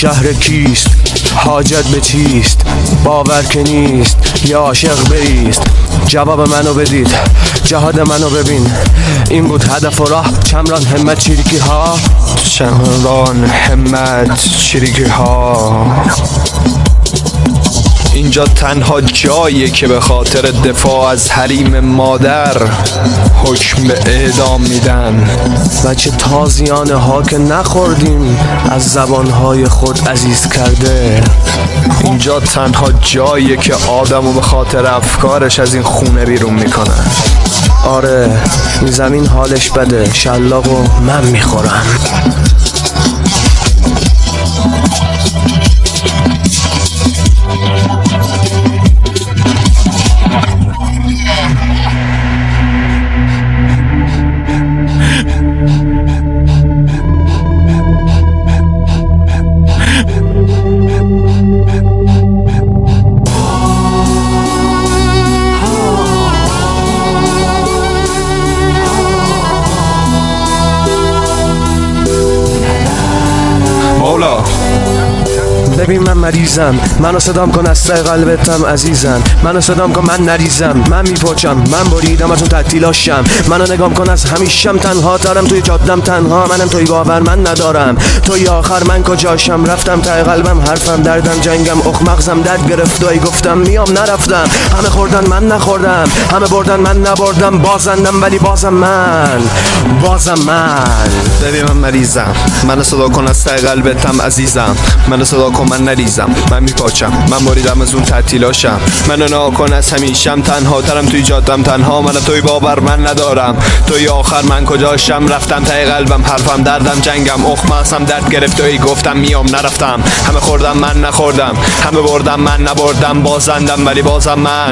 شهر کیست؟ حاجت به چیست؟ باور که نیست یا عاشق بایست. جواب منو بدید، جهاد منو ببین. این بود هدف و راه. چمران همت چریکی ها، چمران همت چریکی ها. اینجا تنها جاییه که به خاطر دفاع از حریم مادر حکم به اعدام میدن. بچه تازیانه ها که نخوردیم از زبانهای خود عزیز کرده. اینجا تنها جاییه که آدمو به خاطر افکارش از این خونه بیرون میکنن. آره این زمین حالش بده، شلاقو من میخورم. ببین من مریضم، منو صدام کن از ته قلبتم عزیزم. منو صدام کن من نریزم، من میپاچم، من بریدم از اون تعطیلاشم. منو نگام کن از همیشم تنها ترم توی جادم تنها. منم توی باور من ندارم، توی آخر من کجاشم. رفتم ته قلبم حرفم دردم جنگم اخ مغزم درد گرفت و گفتم میام نرفتم. همه خوردن من نخوردم، همه بردن من نبردم. بازندم ولی بازم من. ببین من مریضم، منو صدا کن از ته قلبتم عزیزم. منو صدا کن من نریزم، من میپاچم، من بریدم از اون تعطیلاشم. منو ناکن از همیشم تنها ترم توی جادم تنها. منو توی باور من ندارم، توی آخر من کجاشم. رفتم ته قلبم حرفم دردم جنگم اخ مغزم درد گرفت و گفتم میام نرفتم. همه خوردم من نخوردم، همه بردم من نبردم. بازندم ولی بازم من.